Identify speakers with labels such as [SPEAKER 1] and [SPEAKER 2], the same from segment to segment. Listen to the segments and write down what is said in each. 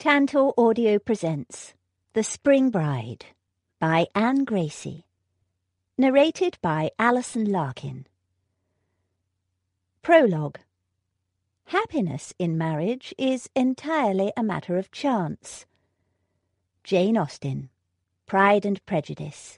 [SPEAKER 1] Tantor Audio presents The Spring Bride by Anne Gracie. Narrated by Alison Larkin. Prologue. Happiness in marriage is entirely a matter of chance. Jane Austen, Pride and Prejudice.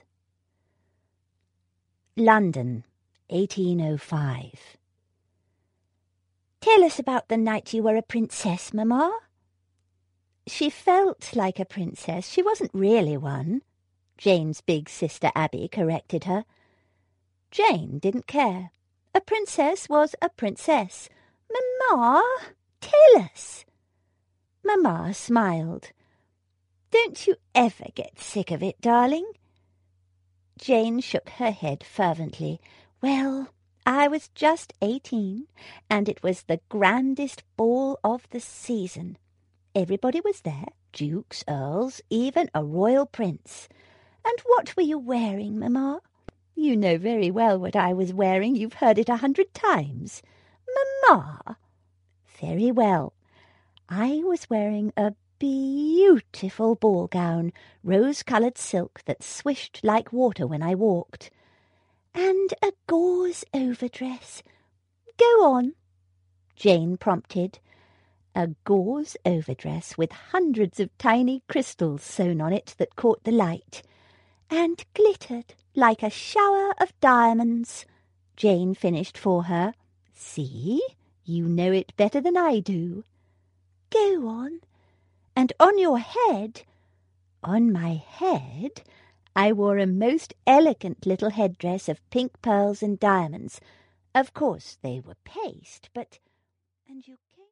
[SPEAKER 1] London, 1805. Tell us about the night you were a princess, Mamma. She felt like a princess. She wasn't really one, Jane's big sister Abby corrected her. Jane didn't care. A princess was a princess. Mamma, tell us. Mamma smiled. Don't you ever get sick of it, darling? Jane shook her head fervently. Well, I was just 18, and it was the grandest ball of the season. Everybody was there, dukes, earls, even a royal prince. And what were you wearing, Mamma? You know very well what I was wearing. You've heard it 100 times. Mamma! Very well. I was wearing a beautiful ball gown, rose-coloured silk that swished like water when I walked. And a gauze overdress. Go on, Jane prompted. A gauze overdress with hundreds of tiny crystals sewn on it that caught the light, and glittered like a shower of diamonds, Jane finished for her. See, you know it better than I do. Go on. And on your head, on my head, I wore a most elegant little headdress of pink pearls and diamonds. Of course they were paste, but... And you